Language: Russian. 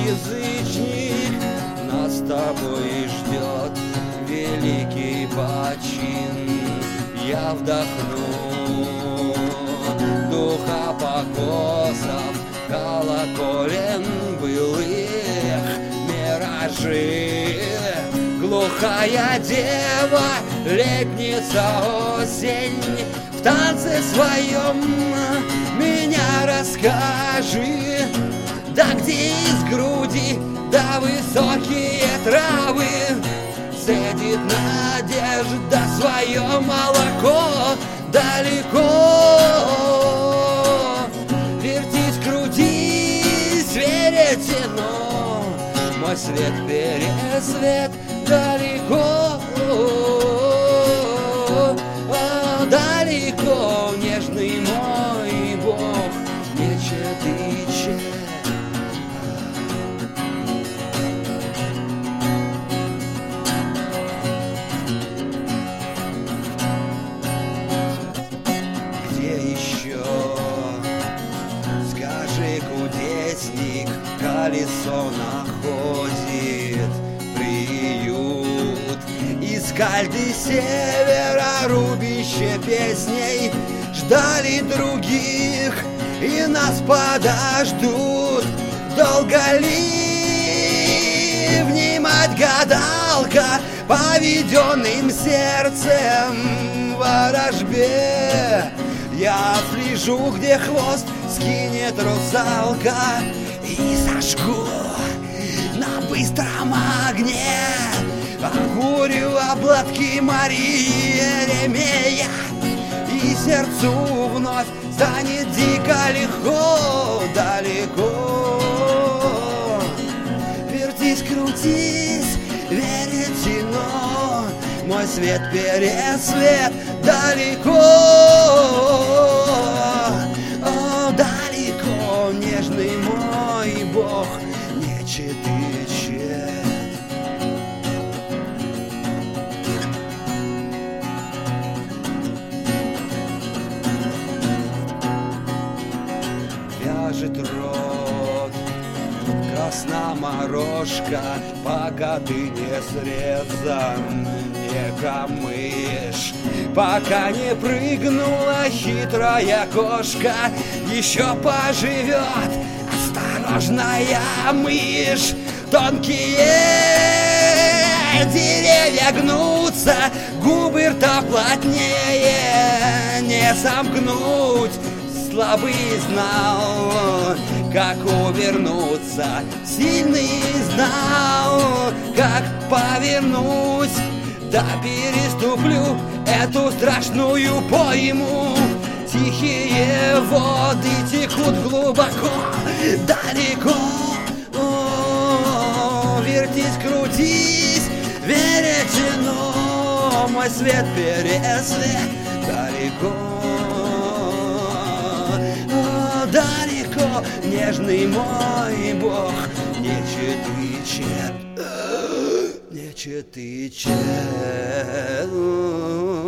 язычник, нас с тобой ждет великий почин. Я вдохну духа покосов, колоколен былых миражи. Глухая дева, летница, осень, в танце своем меня расскажи. Да где из груди, да высокие травы цедит надежда свое молоко далеко. Вертись, крутись, веретено, мой свет пересвет далеко, далеко, нежный мой Бог, нече тыче. Где еще, скажи, кудесник, колесо находит приют? Из кальды севера рубище песней ждали других, и нас подождут. Долго ли внимать, гадалка, поведенным сердцем ворожбе? Я слежу, где хвост скинет русалка, и сожгу на быстром огне. Окурю обладки Марии Еремея, и сердцу вновь станет дико легко, далеко. Вертись, крутись, веретено, мой свет пересвет далеко, далеко, нежный мой Бог, нече тыче. Вяжет рот красноморожка, пока ты не срезан, не камыш. Пока не прыгнула хитрая кошка, еще поживет осторожная мышь. Тонкие деревья гнутся, губы рта плотнее не сомкнуть. Слабый знал, как увернуться, сильный знал, как повернуть. Да переступлю эту страшную пойму, тихие воды текут глубоко, далеко. Вертись, крутись, веретено, мой свет пересвет далеко, далеко, нежный мой Бог, нече тыче, нече тыче.